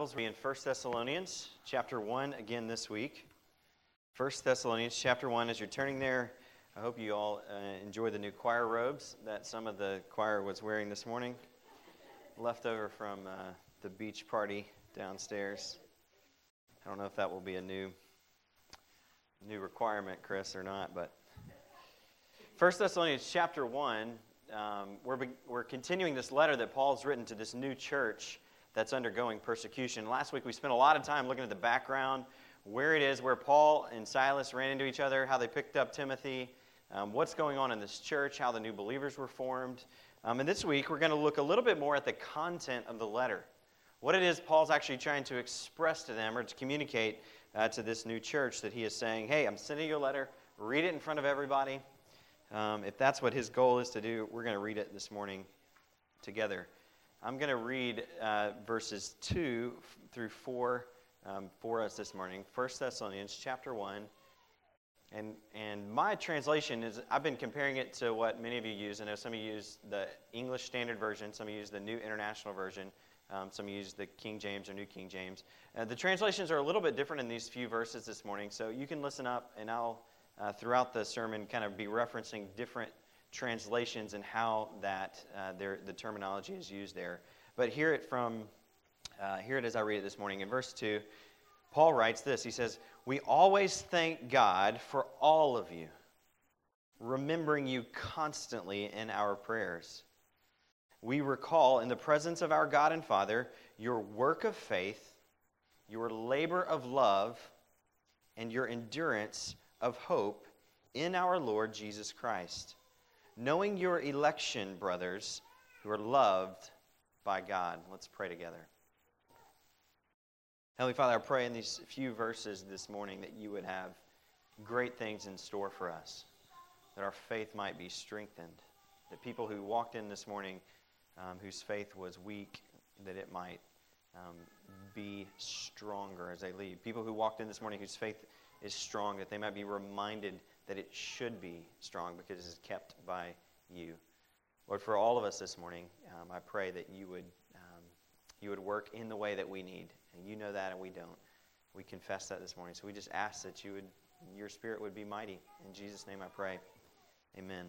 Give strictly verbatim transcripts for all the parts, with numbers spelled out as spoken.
Bibles, we're in First Thessalonians chapter one again this week. First Thessalonians chapter one, as you're turning there, I hope you all uh, enjoy the new choir robes that some of the choir was wearing this morning, left over from uh, the beach party downstairs. I don't know if that will be a new new requirement, Chris, or not, but First Thessalonians chapter one, um, we're, be- we're continuing this letter that Paul's written to this new church that's undergoing persecution. Last week we spent a lot of time looking at the background, where it is, where Paul and Silas ran into each other, how they picked up Timothy, um, what's going on in this church, how the new believers were formed. Um, and this week we're going to look a little bit more at the content of the letter. What it is Paul's actually trying to express to them or to communicate uh, to this new church, that he is saying, hey, I'm sending you a letter, read it in front of everybody. Um, if that's what his goal is to do, we're going to read it this morning together. I'm going to read uh, verses two through four um, for us this morning. First Thessalonians chapter one. And and my translation is, I've been comparing it to what many of you use. I know some of you use the English Standard Version, some of you use the New International Version, um, some of you use the King James or New King James. Uh, the translations are a little bit different in these few verses this morning, so you can listen up, and I'll, uh, throughout the sermon, kind of be referencing different translations and how that uh, the terminology is used there. But hear it from, uh, hear it as I read it this morning. In verse two, Paul writes this. He says, "We always thank God for all of you, remembering you constantly in our prayers. We recall in the presence of our God and Father your work of faith, your labor of love, and your endurance of hope in our Lord Jesus Christ, knowing your election, brothers, who are loved by God." Let's pray together. Heavenly Father, I pray in these few verses this morning that you would have great things in store for us, that our faith might be strengthened, that people who walked in this morning um, whose faith was weak, that it might um, be stronger as they leave. People who walked in this morning whose faith is strong, that they might be reminded that it should be strong because it is kept by you. Lord, for all of us this morning, um, I pray that you would um, you would work in the way that we need. And you know that, and we don't. We confess that this morning. So we just ask that you would, your Spirit would be mighty. In Jesus' name I pray. Amen.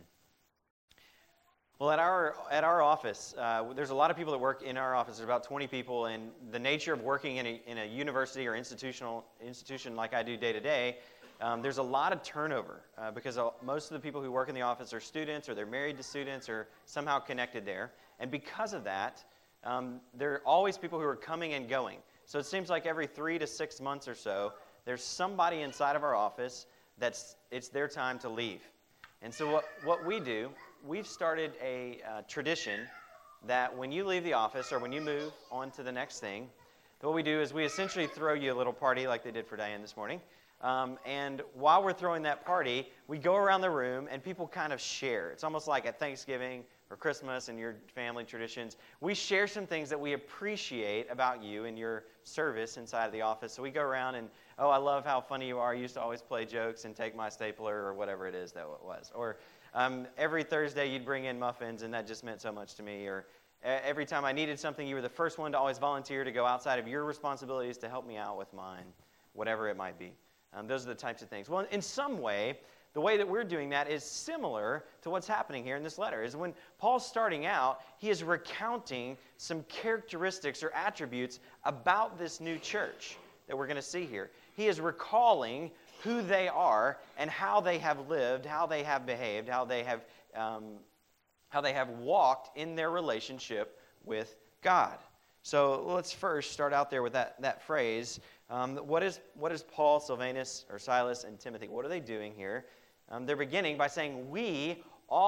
Well, at our at our office, uh, there's a lot of people that work in our office. There's about twenty people, and the nature of working in a in a university or institutional institution like I do day to day, um, there's a lot of turnover uh, because most of the people who work in the office are students, or they're married to students, or somehow connected there. And because of that, um, there are always people who are coming and going. So it seems like every three to six months or so, there's somebody inside of our office that's it's their time to leave. And so what, what we do, we've started a uh, tradition that when you leave the office or when you move on to the next thing, what we do is we essentially throw you a little party like they did for Diane this morning. Um, and while we're throwing that party, we go around the room and people kind of share. It's almost like at Thanksgiving or Christmas and your family traditions. We share some things that we appreciate about you and your service inside of the office. So we go around and, oh, I love how funny you are. You used to always play jokes and take my stapler or whatever it is that it was. Or um, every Thursday you'd bring in muffins and that just meant so much to me. Or every time I needed something, you were the first one to always volunteer to go outside of your responsibilities to help me out with mine, whatever it might be. Um, those are the types of things. Well, in some way, the way that we're doing that is similar to what's happening here in this letter. Is when Paul's starting out, he is recounting some characteristics or attributes about this new church that we're going to see here. He is recalling who they are and how they have lived, how they have behaved, how they have um, how they have walked in their relationship with God. So let's first start out there with that that phrase. Um, what is what is Paul, Silvanus, or Silas, and Timothy? What are they doing here? Um, they're beginning by saying, we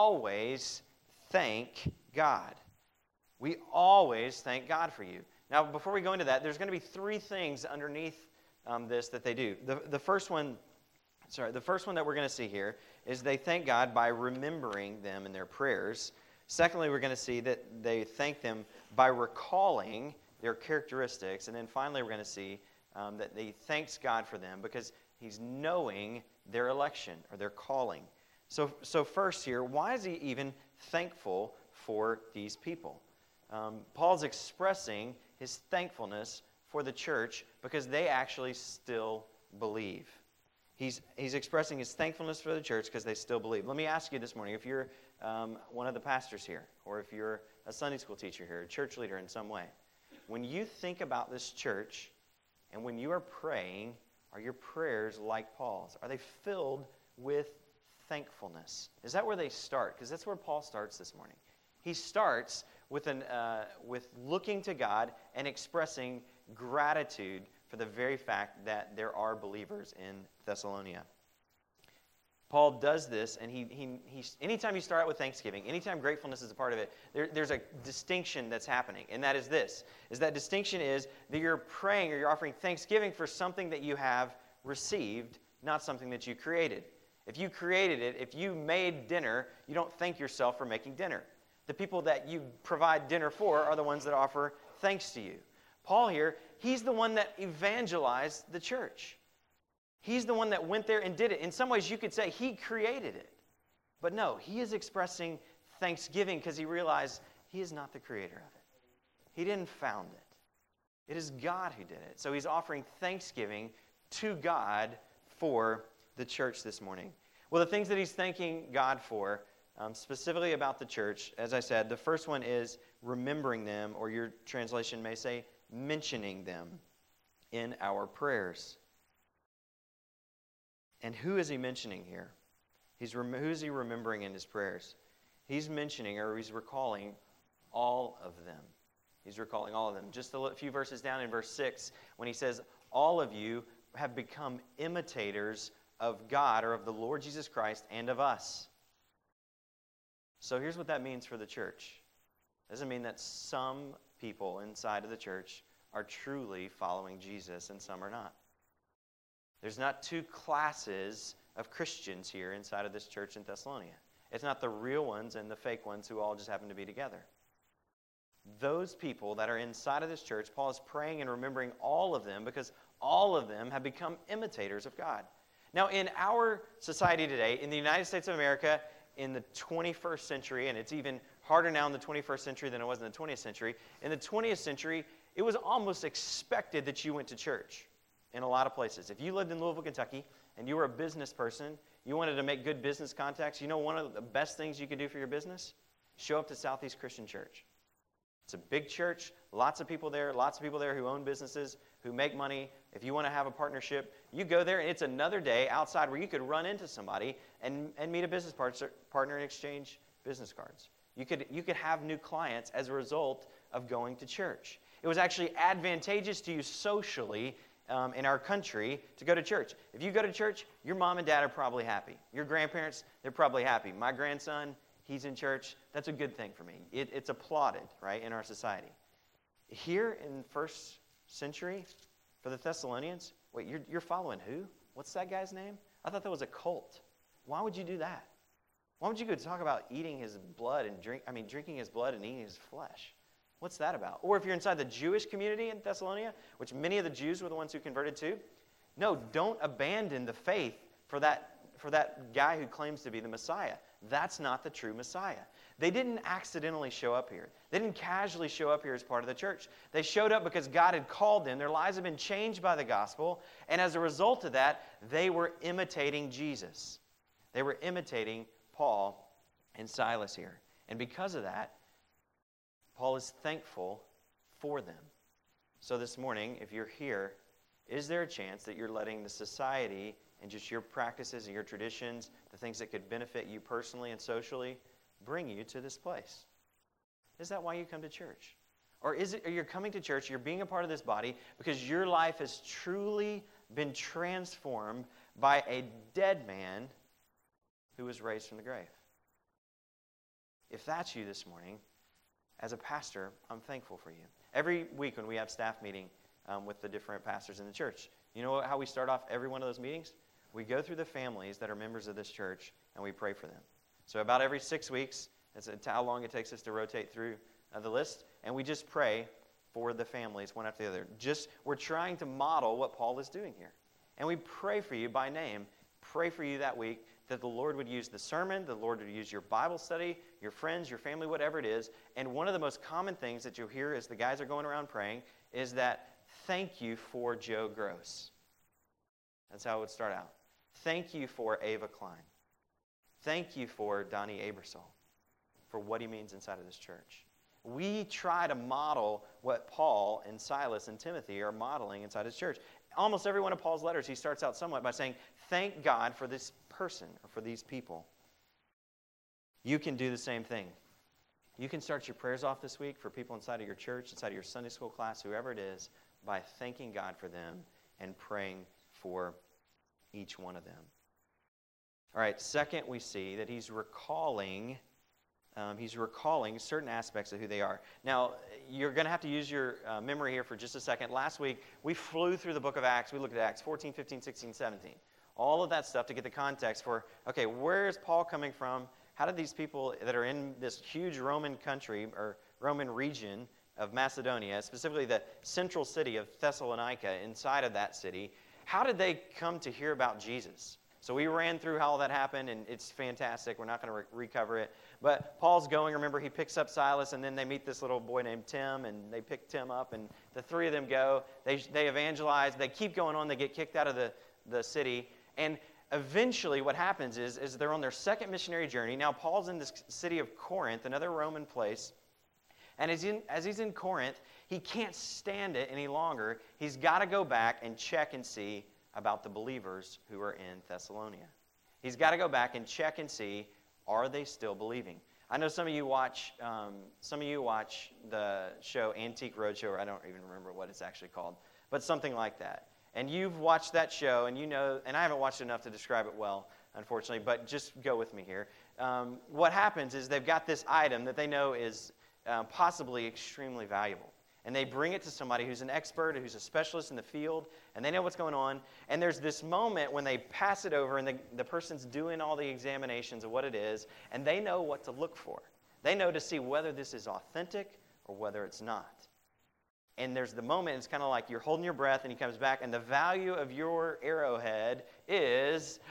always thank God. We always thank God for you. Now, before we go into that, there's going to be three things underneath um, this that they do. The, the first one, sorry, the first one that we're going to see here is they thank God by remembering them in their prayers. Secondly, we're going to see that they thank them by recalling their characteristics. And then finally, we're going to see um, that they thanks God for them because he's knowing their election or their calling. So, so first here, why is he even thankful for these people? Um, Paul's expressing his thankfulness for the church because they actually still believe. He's, he's expressing his thankfulness for the church because they still believe. Let me ask you this morning, if you're um, one of the pastors here, or if you're a Sunday school teacher here, a church leader in some way, when you think about this church and when you are praying, are your prayers like Paul's? Are they filled with thankfulness? Is that where they start? Because that's where Paul starts this morning. He starts with an uh, with looking to God and expressing gratitude for the very fact that there are believers in Thessalonica. Paul does this, and he, he, he anytime you start out with thanksgiving, anytime gratefulness is a part of it, there, there's a distinction that's happening, and that is this. Is that distinction is that you're praying or you're offering thanksgiving for something that you have received, not something that you created. If you created it, if you made dinner, you don't thank yourself for making dinner. The people that you provide dinner for are the ones that offer thanks to you. Paul here, he's the one that evangelized the church. He's the one that went there and did it. In some ways, you could say he created it. But no, he is expressing thanksgiving because he realized he is not the creator of it. He didn't found it. It is God who did it. So he's offering thanksgiving to God for the church this morning. Well, the things that he's thanking God for, um, specifically about the church, as I said, the first one is remembering them, or your translation may say mentioning them in our prayers. And who is he mentioning here? He's rem- who is he remembering in his prayers? He's mentioning, or he's recalling, all of them. He's recalling all of them. Just a few verses down in verse six, when he says, all of you have become imitators of God, or of the Lord Jesus Christ, and of us. So here's what that means for the church. It doesn't mean that some people inside of the church are truly following Jesus and some are not. There's not two classes of Christians here inside of this church in Thessalonica. It's not the real ones and the fake ones who all just happen to be together. Those people that are inside of this church, Paul is praying and remembering all of them because all of them have become imitators of God. Now, in our society today, in the United States of America, in the twenty-first century, and it's even harder now in the twenty-first century than it was in the twentieth century, in the twentieth century, it was almost expected that you went to church. In a lot of places. If you lived in Louisville, Kentucky, and you were a business person, you wanted to make good business contacts, you know one of the best things you could do for your business? Show up to Southeast Christian Church. It's a big church, lots of people there, lots of people there who own businesses, who make money. If you want to have a partnership, you go there, and it's another day outside where you could run into somebody and, and meet a business partner and exchange business cards. You could, you could have new clients as a result of going to church. It was actually advantageous to you socially Um, in our country to go to church. If you go to church, your mom and dad are probably happy. Your grandparents, they're probably happy. My grandson, he's in church. That's a good thing for me. It, it's applauded, right, in our society. Here in first century, for the Thessalonians, wait, you're, you're following who? What's that guy's name? I thought that was a cult. Why would you do that? Why would you go talk about eating his blood and drink, I mean, drinking his blood and eating his flesh? What's that about? Or if you're inside the Jewish community in Thessalonica, which many of the Jews were the ones who converted to, no, don't abandon the faith for that, for that guy who claims to be the Messiah. That's not the true Messiah. They didn't accidentally show up here. They didn't casually show up here as part of the church. They showed up because God had called them. Their lives had been changed by the gospel. And as a result of that, they were imitating Jesus. They were imitating Paul and Silas here. And because of that, Paul is thankful for them. So this morning, if you're here, is there a chance that you're letting the society and just your practices and your traditions, the things that could benefit you personally and socially, bring you to this place? Is that why you come to church? Or is it, are you coming to church, you're being a part of this body because your life has truly been transformed by a dead man who was raised from the grave? If that's you this morning, as a pastor, I'm thankful for you. Every week when we have staff meeting um, with the different pastors in the church, you know how we start off every one of those meetings? We go through the families that are members of this church, and we pray for them. So about every six weeks, that's how long it takes us to rotate through uh, the list, and we just pray for the families one after the other. Just, we're trying to model what Paul is doing here. And we pray for you by name, pray for you that week, that the Lord would use the sermon, the Lord would use your Bible study, your friends, your family, whatever it is. And one of the most common things that you'll hear as the guys are going around praying is that thank you for Joe Gross. That's how it would start out. Thank you for Ava Klein. Thank you for Donnie Abersol, for what he means inside of this church. We try to model what Paul and Silas and Timothy are modeling inside his church. Almost every one of Paul's letters, he starts out somewhat by saying, thank God for this person or for these people. You can do the same thing. You can start your prayers off this week for people inside of your church, inside of your Sunday school class, whoever it is, by thanking God for them and praying for each one of them. All right, second, we see that he's recalling Um, he's recalling certain aspects of who they are. Now, you're going to have to use your uh, memory here for just a second. Last week, we flew through the book of Acts. We looked at Acts fourteen, fifteen, sixteen, seventeen. All of that stuff to get the context for, okay, where is Paul coming from? How did these people that are in this huge Roman country or Roman region of Macedonia, specifically the central city of Thessalonica, inside of that city, how did they come to hear about Jesus? So we ran through how all that happened, and it's fantastic. We're not going to re- recover it. But Paul's going. Remember, he picks up Silas, and then they meet this little boy named Tim, and they pick Tim up, and the three of them go. They they evangelize. They keep going on. They get kicked out of the, the city. And eventually what happens is, is they're on their second missionary journey. Now, Paul's in this city of Corinth, another Roman place. And as, in, as he's in Corinth, he can't stand it any longer. He's got to go back and check and see about the believers who are in Thessalonica. He's got to go back and check and see, are they still believing? I know some of you watch um, some of you watch the show Antique Roadshow, or I don't even remember what it's actually called, but something like that. And you've watched that show, and you know, and I haven't watched enough to describe it well, unfortunately, but just go with me here. Um, what happens is they've got this item that they know is uh, possibly extremely valuable. And they bring it to somebody who's an expert, who's a specialist in the field, and they know what's going on. And there's this moment when they pass it over, and the, the person's doing all the examinations of what it is, and they know what to look for. They know to see whether this is authentic or whether it's not. And there's the moment, it's kind of like you're holding your breath, and he comes back, and the value of your arrowhead is,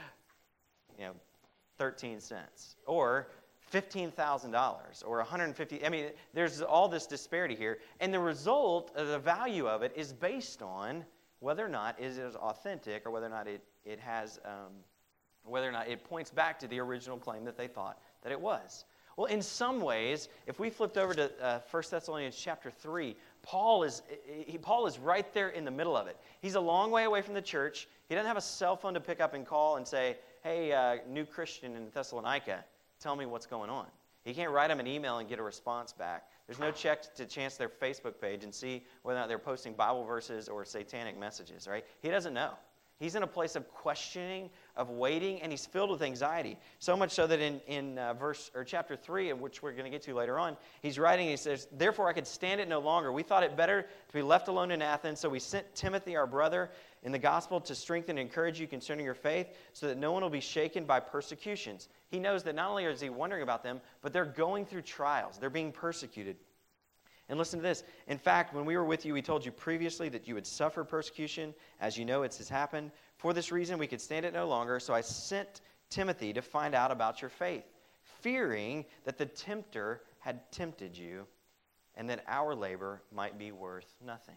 you know, thirteen cents. Or fifteen thousand dollars or one hundred fifty. I mean, there's all this disparity here. And the result, of the value of it, is based on whether or not it is authentic or whether or not it, it has, um, whether or not it points back to the original claim that they thought that it was. Well, in some ways, if we flipped over to uh, First Thessalonians chapter three, Paul is, he, Paul is right there in the middle of it. He's a long way away from the church. He doesn't have a cell phone to pick up and call and say, hey, uh, new Christian in Thessalonica, tell me what's going on. He can't write them an email and get a response back. There's no check to chance their Facebook page and see whether or not they're posting Bible verses or satanic messages, right? He doesn't know. He's in a place of questioning, of waiting, and he's filled with anxiety. So much so that in, in uh, verse or chapter three, of which we're going to get to later on, he's writing, he says, therefore I could stand it no longer. We thought it better to be left alone in Athens, so we sent Timothy, our brother, in the gospel to strengthen and encourage you concerning your faith, so that no one will be shaken by persecutions. He knows that not only is he wondering about them, but they're going through trials. They're being persecuted. And listen to this. In fact, when we were with you, we told you previously that you would suffer persecution. As you know, it has happened. For this reason, we could stand it no longer. So I sent Timothy to find out about your faith, fearing that the tempter had tempted you and that our labor might be worth nothing.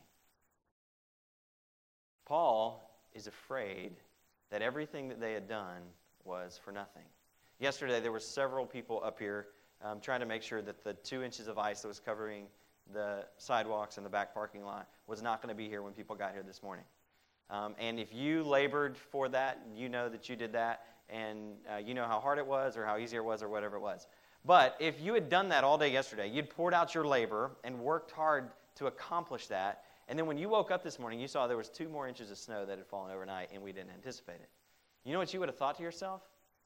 Paul is afraid that everything that they had done was for nothing. Yesterday, there were several people up here um, trying to make sure that the two inches of ice that was covering the sidewalks and the back parking lot was not going to be here when people got here this morning. Um, and if you labored for that, you know that you did that, and uh, you know how hard it was or how easy it was or whatever it was. But if you had done that all day yesterday, you'd poured out your labor and worked hard to accomplish that, and then when you woke up this morning, you saw there was two more inches of snow that had fallen overnight, and we didn't anticipate it. You know what you would have thought to yourself?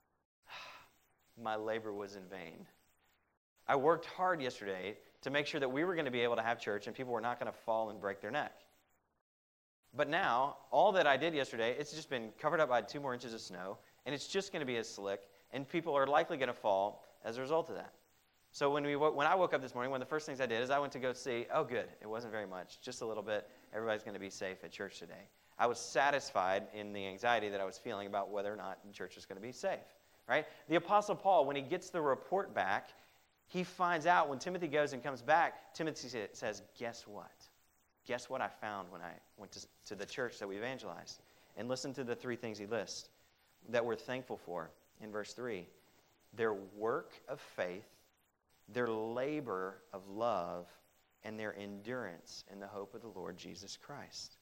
My labor was in vain. I worked hard yesterday to make sure that we were going to be able to have church and people were not going to fall and break their neck. But now, all that I did yesterday, it's just been covered up by two more inches of snow, and it's just going to be as slick, and people are likely going to fall as a result of that. So when we when I woke up this morning, one of the first things I did is I went to go see, oh good, it wasn't very much, just a little bit. Everybody's going to be safe at church today. I was satisfied in the anxiety that I was feeling about whether or not the church was going to be safe. Right? The Apostle Paul, when he gets the report back, he finds out when Timothy goes and comes back, Timothy says, guess what? guess what I found when I went to, to the church that we evangelized? And listen to the three things he lists that we're thankful for in verse three. Their work of faith, their labor of love, and their endurance in the hope of the Lord Jesus Christ.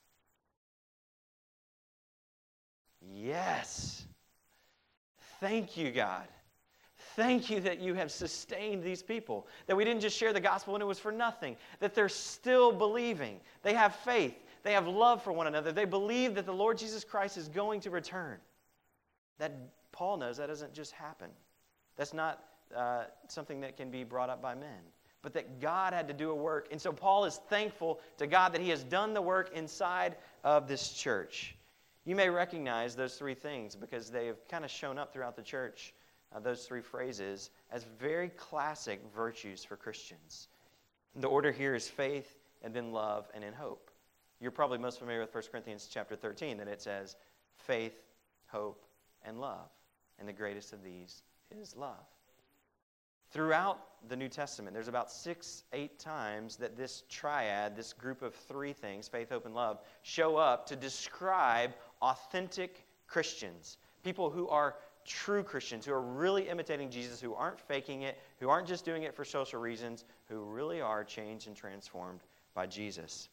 Yes. Thank you, God. Thank you that you have sustained these people, that we didn't just share the gospel and it was for nothing, that they're still believing. They have faith. They have love for one another. They believe that the Lord Jesus Christ is going to return. That Paul knows that doesn't just happen. That's not uh, something that can be brought up by men, but that God had to do a work. And so Paul is thankful to God that he has done the work inside of this church. You may recognize those three things because they have kind of shown up throughout the church, uh, those three phrases, as very classic virtues for Christians. The order here is faith, and then love, and then hope. You're probably most familiar with First Corinthians chapter thirteen, that it says faith, hope, and love. And the greatest of these is love. Throughout the New Testament, there's about six, eight times that this triad, this group of three things, faith, hope, and love, show up to describe authentic Christians. People who are true Christians, who are really imitating Jesus, who aren't faking it, who aren't just doing it for social reasons, who really are changed and transformed by Jesus.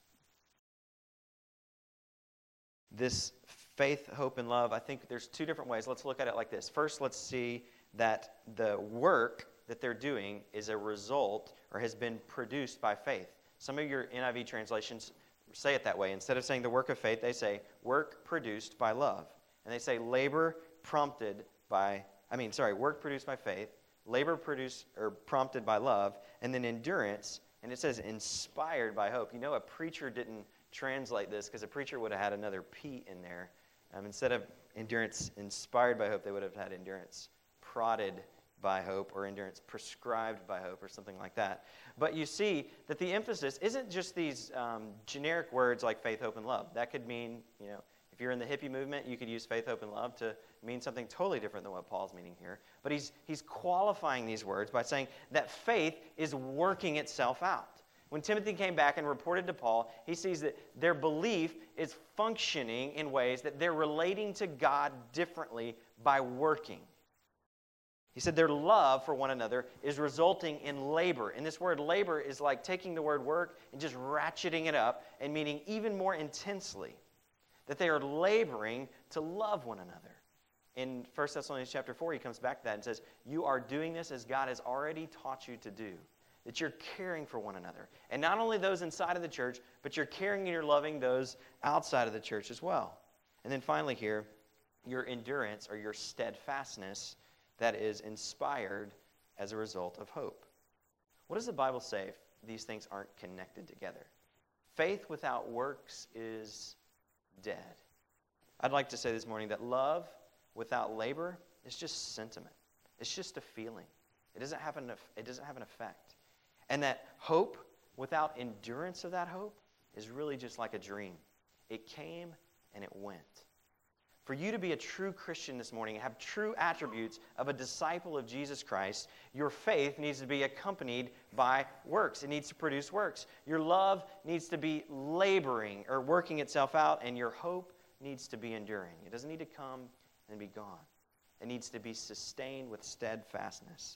This faith, hope, and love, I think there's two different ways. Let's look at it like this. First, let's see that the work that they're doing is a result or has been produced by faith. Some of your N I V translations say it that way. Instead of saying the work of faith, they say work produced by love. And they say labor prompted by, I mean, sorry, work produced by faith, labor produced or prompted by love, and then endurance, and it says inspired by hope. You know, a preacher didn't translate this because a preacher would have had another P in there. Um, instead of endurance inspired by hope, they would have had endurance prodded by hope, or endurance prescribed by hope, or something like that. But you see that the emphasis isn't just these um, generic words like faith, hope, and love. That could mean, you know, if you're in the hippie movement, you could use faith, hope, and love to mean something totally different than what Paul's meaning here. But he's he's qualifying these words by saying that faith is working itself out. When Timothy came back and reported to Paul, he sees that their belief is functioning in ways that they're relating to God differently by working. He said their love for one another is resulting in labor. And this word labor is like taking the word work and just ratcheting it up and meaning even more intensely. That they are laboring to love one another. In First Thessalonians chapter four, he comes back to that and says, you are doing this as God has already taught you to do. That you're caring for one another. And not only those inside of the church, but you're caring and you're loving those outside of the church as well. And then finally here, your endurance or your steadfastness that is inspired as a result of hope. What does the Bible say if these things aren't connected together? Faith without works is dead. I'd like to say this morning that love without labor is just sentiment. It's just a feeling. It doesn't have an, it doesn't have an effect. And that hope without endurance of that hope is really just like a dream. It came and it went. For you to be a true Christian this morning and have true attributes of a disciple of Jesus Christ, your faith needs to be accompanied by works. It needs to produce works. Your love needs to be laboring or working itself out, and your hope needs to be enduring. It doesn't need to come and be gone. It needs to be sustained with steadfastness.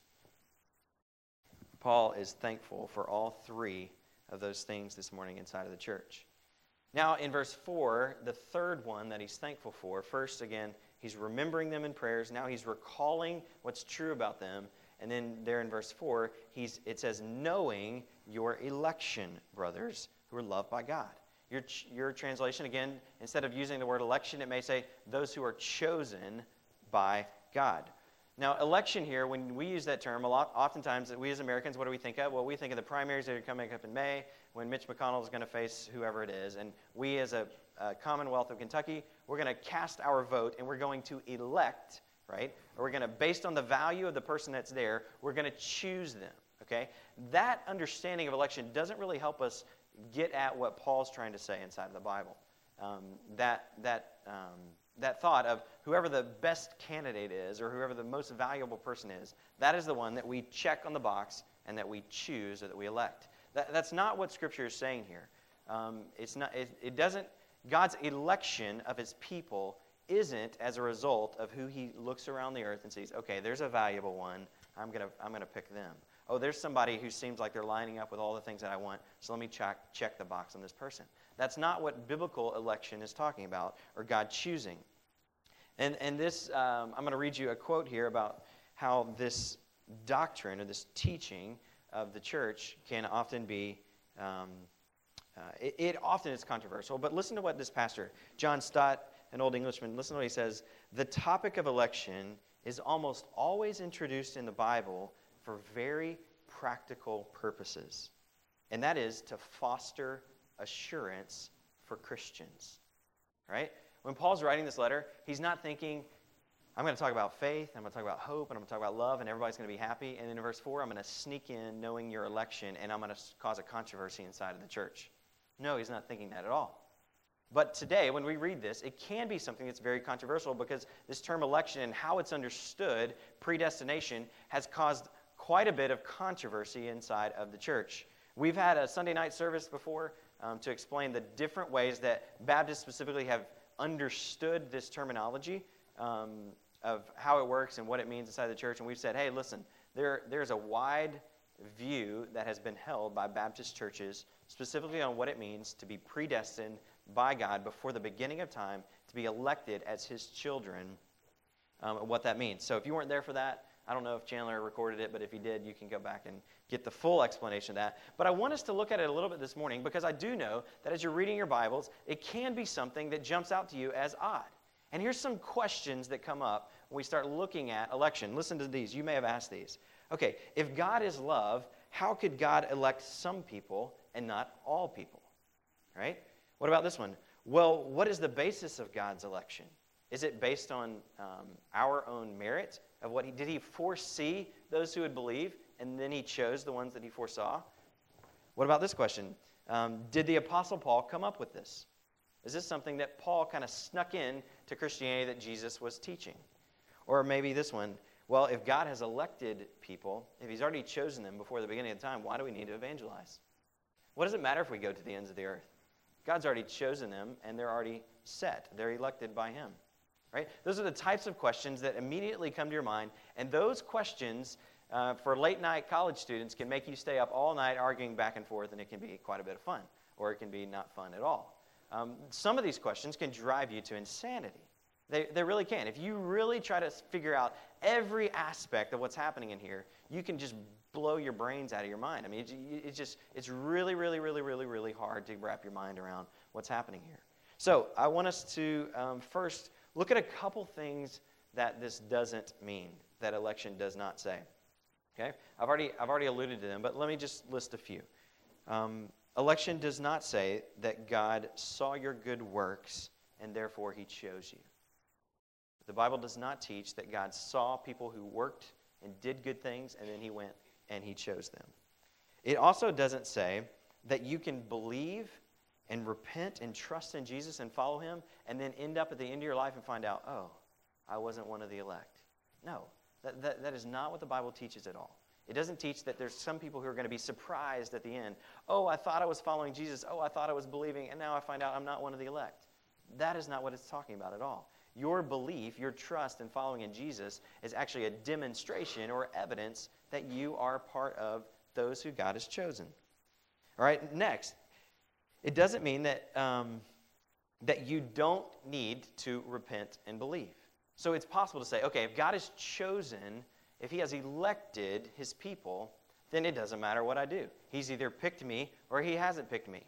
Paul is thankful for all three of those things this morning inside of the church. Now, in verse four, the third one that he's thankful for, first, again, he's remembering them in prayers. Now he's recalling what's true about them. And then there in verse four, he's, it says, knowing your election, brothers, who are loved by God. Your, your translation, again, instead of using the word election, it may say, those who are chosen by God. Now, election here, when we use that term, a lot, oftentimes, we as Americans, what do we think of? Well, we think of the primaries that are coming up in May, when Mitch McConnell is going to face whoever it is. And we as a, a Commonwealth of Kentucky, we're going to cast our vote, and we're going to elect, right? Or we're going to, based on the value of the person that's there, we're going to choose them, okay? That understanding of election doesn't really help us get at what Paul's trying to say inside of the Bible. Um, that, that, um, that thought of whoever the best candidate is or whoever the most valuable person is, that is the one that we check on the box and that we choose or that we elect. That, that's not what Scripture is saying here. Um, it's not. It, it doesn't. God's election of his people isn't as a result of who he looks around the earth and sees, okay, there's a valuable one. I'm going to I'm gonna pick them. Oh, there's somebody who seems like they're lining up with all the things that I want, so let me check, check the box on this person. That's not what biblical election is talking about, or God choosing. And, and this, um, I'm going to read you a quote here about how this doctrine or this teaching of the church can often be, um, uh, it, it often is controversial, but listen to what this pastor, John Stott, an old Englishman, listen to what he says. The topic of election is almost always introduced in the Bible for very practical purposes, and that is to foster assurance for Christians, right? When Paul's writing this letter, he's not thinking, I'm going to talk about faith, I'm going to talk about hope, and I'm going to talk about love, and everybody's going to be happy, and then in verse four, I'm going to sneak in knowing your election, and I'm going to cause a controversy inside of the church. No, he's not thinking that at all. But today, when we read this, it can be something that's very controversial because this term election and how it's understood, predestination, has caused quite a bit of controversy inside of the church. We've had a Sunday night service before um, to explain the different ways that Baptists specifically have understood this terminology um, of how it works and what it means inside the church. And we've said, hey, listen, there there's a wide view that has been held by Baptist churches specifically on what it means to be predestined by God before the beginning of time to be elected as his children, um, and what that means. So if you weren't there for that, I don't know if Chandler recorded it, but if he did, you can go back and get the full explanation of that. But I want us to look at it a little bit this morning because I do know that as you're reading your Bibles, it can be something that jumps out to you as odd. And here's some questions that come up when we start looking at election. Listen to these. You may have asked these. Okay, if God is love, how could God elect some people and not all people? Right? What about this one? Well, what is the basis of God's election? Is it based on um, our own merit? Of what he did he foresee those who would believe, and then he chose the ones that he foresaw? What about this question? Um, did the Apostle Paul come up with this? Is this something that Paul kind of snuck in to Christianity that Jesus was teaching? Or maybe this one, well, if God has elected people, if he's already chosen them before the beginning of time, why do we need to evangelize? What does it matter if we go to the ends of the earth? God's already chosen them, and they're already set. They're elected by him. Right? Those are the types of questions that immediately come to your mind, and those questions uh, for late-night college students can make you stay up all night arguing back and forth, and it can be quite a bit of fun, or it can be not fun at all. Um, some of these questions can drive you to insanity. They, they really can. If you really try to figure out every aspect of what's happening in here, you can just blow your brains out of your mind. I mean, it, it's just, it's really, really, really, really, really hard to wrap your mind around what's happening here. So I want us to um, first look at a couple things that this doesn't mean, that election does not say. Okay? I've already, I've already alluded to them, but let me just list a few. Um, election does not say that God saw your good works and therefore he chose you. The Bible does not teach that God saw people who worked and did good things and then he went and he chose them. It also doesn't say that you can believe and repent and trust in Jesus and follow him, and then end up at the end of your life and find out, oh, I wasn't one of the elect. No, that, that, that is not what the Bible teaches at all. It doesn't teach that there's some people who are going to be surprised at the end. Oh, I thought I was following Jesus. Oh, I thought I was believing, and now I find out I'm not one of the elect. That is not what it's talking about at all. Your belief, your trust in following in Jesus is actually a demonstration or evidence that you are part of those who God has chosen. All right, next. It doesn't mean that, um, that you don't need to repent and believe. So it's possible to say, okay, if God has chosen, if he has elected his people, then it doesn't matter what I do. He's either picked me or he hasn't picked me.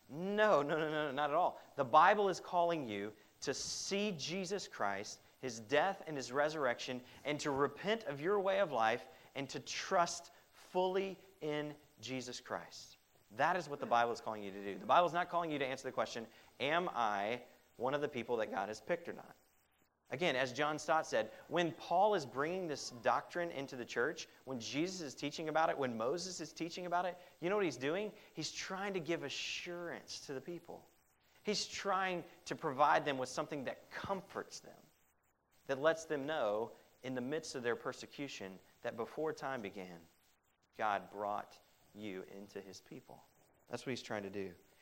No, no, no, no, not at all. The Bible is calling you to see Jesus Christ, his death and his resurrection, and to repent of your way of life and to trust fully in Jesus Christ. That is what the Bible is calling you to do. The Bible is not calling you to answer the question, am I one of the people that God has picked or not? Again, as John Stott said, when Paul is bringing this doctrine into the church, when Jesus is teaching about it, when Moses is teaching about it, you know what he's doing? He's trying to give assurance to the people. He's trying to provide them with something that comforts them, that lets them know in the midst of their persecution that before time began, God brought you into his people. That's what he's trying to do.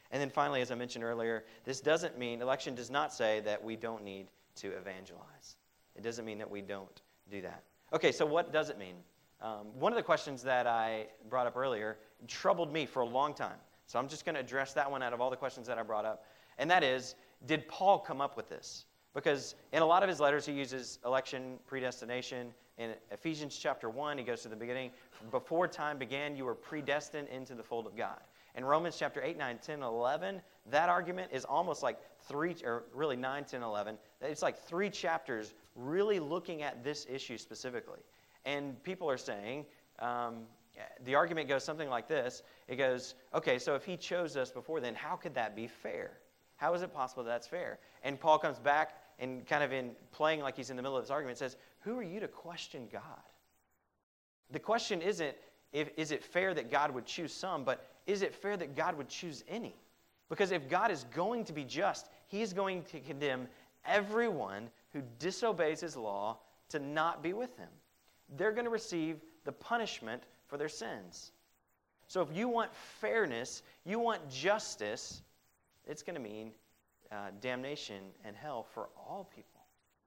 And then finally, as I mentioned earlier, this doesn't mean, election does not say that we don't need to evangelize. It doesn't mean that we don't do that. Okay, so what does it mean? Um, one of the questions that I brought up earlier troubled me for a long time. So I'm just going to address that one out of all the questions that I brought up. And that is, did Paul come up with this? Because in a lot of his letters, he uses election, predestination. In Ephesians chapter one, he goes to the beginning. Before time began, you were predestined into the fold of God. In Romans chapter eight, nine, ten, eleven, that argument is almost like three, or really nine, ten, eleven. It's like three chapters really looking at this issue specifically. And people are saying, um, the argument goes something like this. It goes, okay, so if he chose us before then, how could that be fair? How is it possible that that's fair? And Paul comes back and kind of in playing like he's in the middle of this argument says, who are you to question God? The question isn't, if, is it fair that God would choose some, but is it fair that God would choose any? Because if God is going to be just, he is going to condemn everyone who disobeys his law to not be with him. They're going to receive the punishment for their sins. So if you want fairness, you want justice, it's going to mean uh, damnation and hell for all people.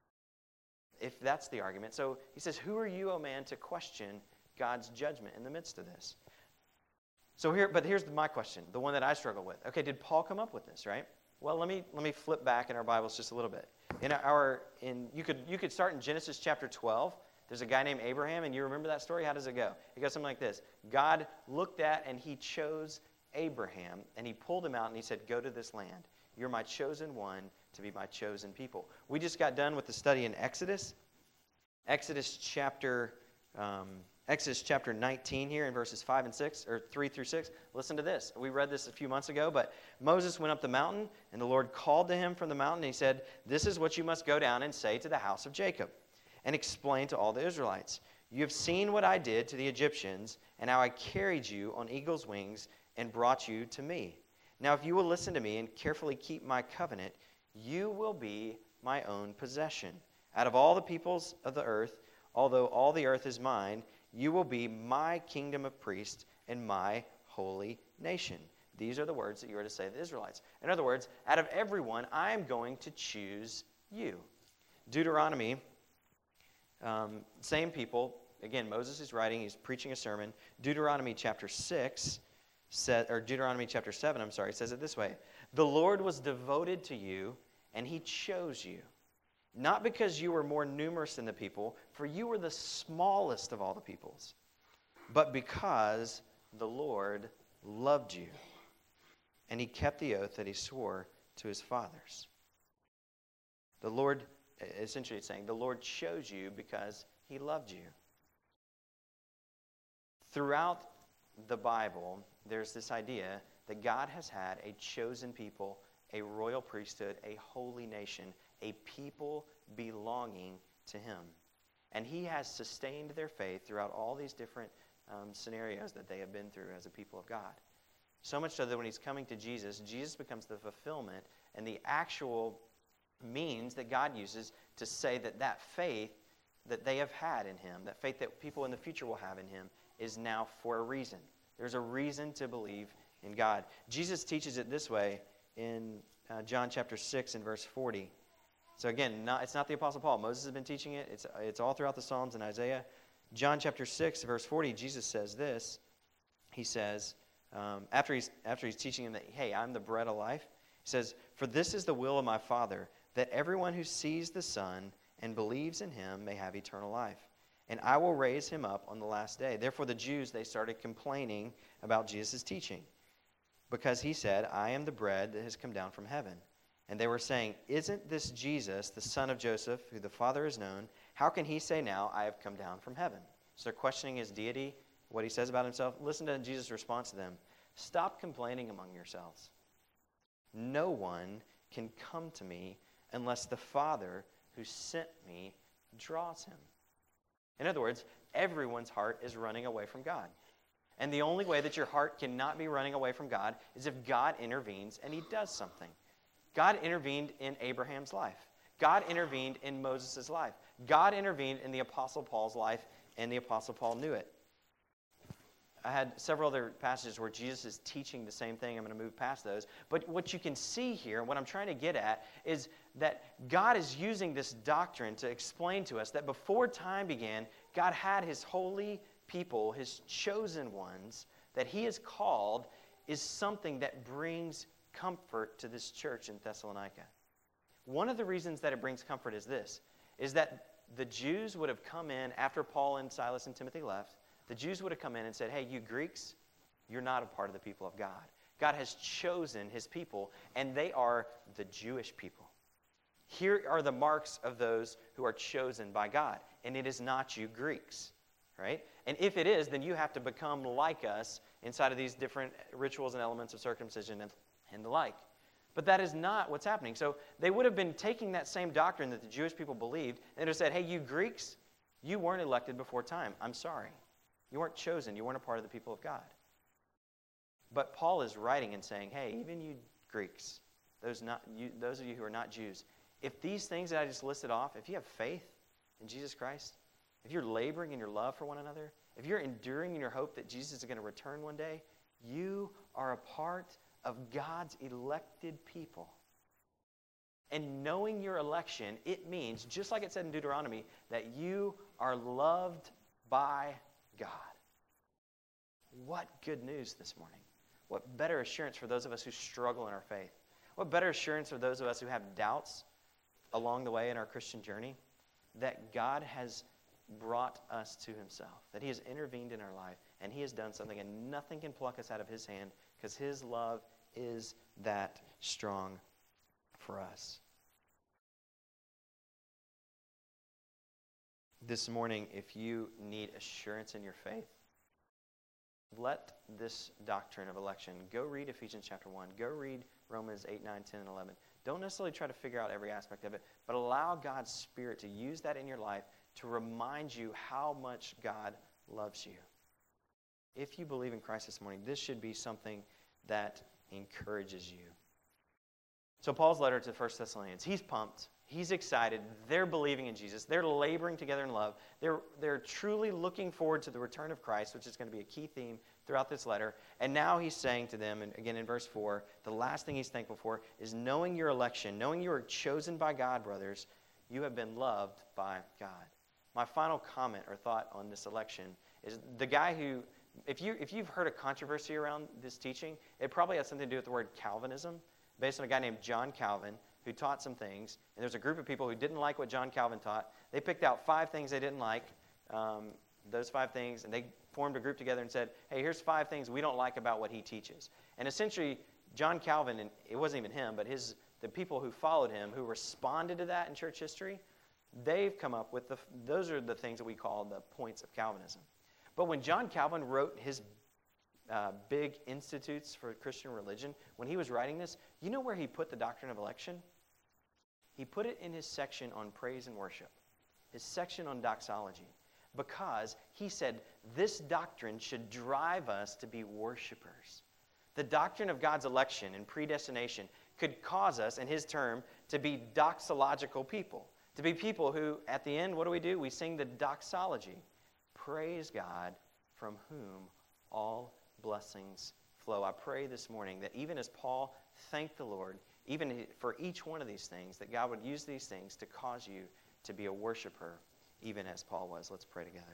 If that's the argument. So he says, who are you, O man, to question God's judgment in the midst of this? So here, but here's my question, the one that I struggle with. Okay, did Paul come up with this, right? Well, let me let me flip back in our Bibles just a little bit. In our in you could you could start in Genesis chapter twelve. There's a guy named Abraham, and you remember that story? How does it go? It goes something like this. God looked at and he chose Abraham, and he pulled him out and he said, go to this land. You're my chosen one to be my chosen people. We just got done with the study in Exodus. Exodus chapter um, Exodus chapter nineteen here in verses five and six, or three through six. Listen to this. We read this a few months ago, but Moses went up the mountain, and the Lord called to him from the mountain, and he said, this is what you must go down and say to the house of Jacob, and explain to all the Israelites. You have seen what I did to the Egyptians, and how I carried you on eagle's wings and brought you to me. Now if you will listen to me and carefully keep my covenant, you will be my own possession. Out of all the peoples of the earth, although all the earth is mine, you will be my kingdom of priests and my holy nation. These are the words that you are to say to the Israelites. In other words, out of everyone, I am going to choose you. Deuteronomy, um, same people. Again, Moses is writing, he's preaching a sermon. Deuteronomy chapter six, said, or Deuteronomy chapter seven, I'm sorry, says it this way. The Lord was devoted to you, and he chose you. Not because you were more numerous than the people, for you were the smallest of all the peoples, but because the Lord loved you, and he kept the oath that he swore to his fathers. The Lord, essentially it's saying, the Lord chose you because he loved you. Throughout the Bible, there's this idea that God has had a chosen people, a royal priesthood, a holy nation, a people belonging to him. And he has sustained their faith throughout all these different um, scenarios that they have been through as a people of God. So much so that when he's coming to Jesus, Jesus becomes the fulfillment and the actual means that God uses to say that that faith that they have had in him, that faith that people in the future will have in him, is now for a reason. There's a reason to believe in God. Jesus teaches it this way in uh, John chapter six and verse forty. So again, not, it's not the Apostle Paul. Moses has been teaching it. It's, it's all throughout the Psalms and Isaiah. John chapter six, verse forty, Jesus says this. He says, um, after, he's, after he's teaching him that, hey, I'm the bread of life, he says, for this is the will of my Father, that everyone who sees the Son and believes in him may have eternal life. And I will raise him up on the last day. Therefore the Jews, they started complaining about Jesus' teaching, because he said, I am the bread that has come down from heaven. And they were saying, isn't this Jesus, the son of Joseph, who the Father has known? How can he say now, I have come down from heaven? So they're questioning his deity, what he says about himself. Listen to Jesus' response to them. Stop complaining among yourselves. No one can come to me unless the Father who sent me draws him. In other words, everyone's heart is running away from God. And the only way that your heart cannot be running away from God is if God intervenes and he does something. God intervened in Abraham's life. God intervened in Moses' life. God intervened in the Apostle Paul's life, and the Apostle Paul knew it. I had several other passages where Jesus is teaching the same thing. I'm going to move past those. But what you can see here, what I'm trying to get at, is that God is using this doctrine to explain to us that before time began, God had his holy people, his chosen ones, that he has called, is something that brings comfort to this church in Thessalonica. One of the reasons that it brings comfort is this, is that the Jews would have come in after Paul and Silas and Timothy left. The Jews would have come in and said, hey, you Greeks, you're not a part of the people of God. God has chosen his people, and they are the Jewish people. Here are the marks of those who are chosen by God, and it is not you Greeks, right? And if it is, then you have to become like us inside of these different rituals and elements of circumcision and, and the like. But that is not what's happening. So they would have been taking that same doctrine that the Jewish people believed, and they would have said, hey, you Greeks, you weren't elected before time. I'm sorry. You weren't chosen. You weren't a part of the people of God. But Paul is writing and saying, hey, even you Greeks, those, not, you, those of you who are not Jews, if these things that I just listed off, if you have faith in Jesus Christ, if you're laboring in your love for one another, if you're enduring in your hope that Jesus is going to return one day, you are a part of God's elected people. And knowing your election, it means, just like it said in Deuteronomy, that you are loved by God. What good news this morning. What better assurance for those of us who struggle in our faith. What better assurance for those of us who have doubts along the way in our Christian journey, that God has brought us to himself, that he has intervened in our life, and he has done something, and nothing can pluck us out of his hand, because his love is that strong for us. This morning, if you need assurance in your faith, let this doctrine of election, go read Ephesians chapter one. Go read Romans eight, nine, ten, and eleven. Don't necessarily try to figure out every aspect of it, but allow God's Spirit to use that in your life to remind you how much God loves you. If you believe in Christ this morning, this should be something that encourages you. So Paul's letter to the First Thessalonians, he's pumped. He's excited. They're believing in Jesus. They're laboring together in love. They're, they're truly looking forward to the return of Christ, which is going to be a key theme throughout this letter. And now he's saying to them, and again in verse four, the last thing he's thankful for is knowing your election, knowing you are chosen by God, brothers, you have been loved by God. My final comment or thought on this election is the guy who, if, you, if you've heard a controversy around this teaching, it probably has something to do with the word Calvinism, based on a guy named John Calvin, who taught some things, and there's a group of people who didn't like what John Calvin taught. They picked out five things they didn't like, um, those five things, and they formed a group together and said, hey, here's five things we don't like about what he teaches. And essentially, John Calvin, and it wasn't even him, but his the people who followed him, who responded to that in church history, they've come up with, the those are the things that we call the points of Calvinism. But when John Calvin wrote his uh, big institutes for Christian religion, when he was writing this, you know where he put the doctrine of election? He put it in his section on praise and worship, his section on doxology, because he said this doctrine should drive us to be worshipers. The doctrine of God's election and predestination could cause us, in his term, to be doxological people, to be people who, at the end, what do we do? We sing the doxology. Praise God, from whom all blessings flow. I pray this morning that even as Paul thanked the Lord, even for each one of these things, that God would use these things to cause you to be a worshiper, even as Paul was. Let's pray together.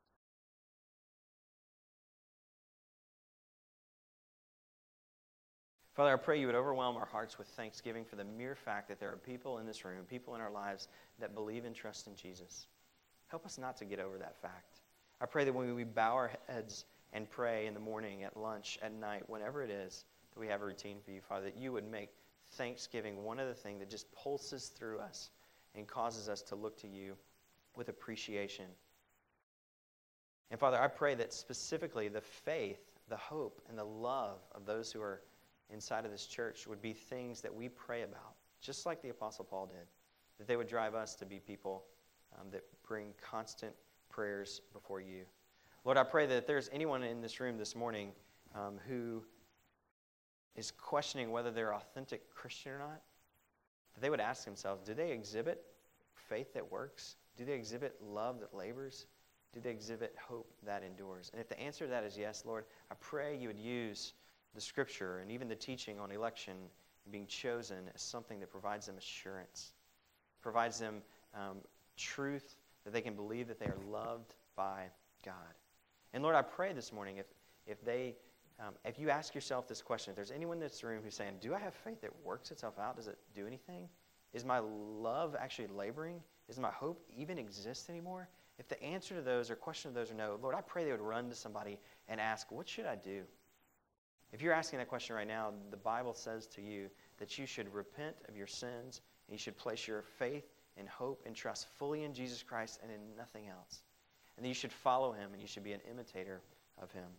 Father, I pray you would overwhelm our hearts with thanksgiving for the mere fact that there are people in this room, people in our lives that believe and trust in Jesus. Help us not to get over that fact. I pray that when we bow our heads and pray in the morning, at lunch, at night, whenever it is that we have a routine for you, Father, that you would make Thanksgiving one of the things that just pulses through us and causes us to look to you with appreciation. And Father, I pray that specifically the faith, the hope, and the love of those who are inside of this church would be things that we pray about, just like the Apostle Paul did, that they would drive us to be people um, that bring constant prayers before you. Lord, I pray that if there's anyone in this room this morning um, who is questioning whether they're authentic Christian or not, that they would ask themselves, do they exhibit faith that works? Do they exhibit love that labors? Do they exhibit hope that endures? And if the answer to that is yes, Lord, I pray you would use the Scripture and even the teaching on election and being chosen as something that provides them assurance, provides them um, truth that they can believe that they are loved by God. And Lord, I pray this morning if if they, um, if you ask yourself this question, if there's anyone in this room who's saying, do I have faith that works itself out? Does it do anything? Is my love actually laboring? Does my hope even exist anymore? If the answer to those or question to those are no, Lord, I pray they would run to somebody and ask, what should I do? If you're asking that question right now, the Bible says to you that you should repent of your sins and you should place your faith and hope and trust fully in Jesus Christ and in nothing else. And that you should follow him and you should be an imitator of him.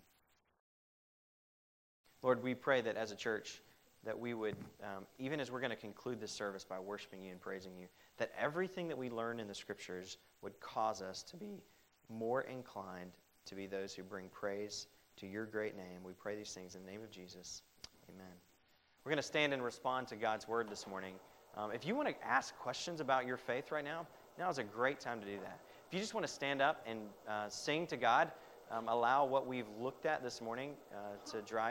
Lord, we pray that as a church that we would, um, even as we're going to conclude this service by worshiping you and praising you, that everything that we learn in the Scriptures would cause us to be more inclined to be those who bring praise to your great name. We pray these things in the name of Jesus. Amen. We're going to stand and respond to God's word this morning. Um, if you want to ask questions about your faith right now, now is a great time to do that. If you just want to stand up and uh, sing to God, um, allow what we've looked at this morning uh, to drive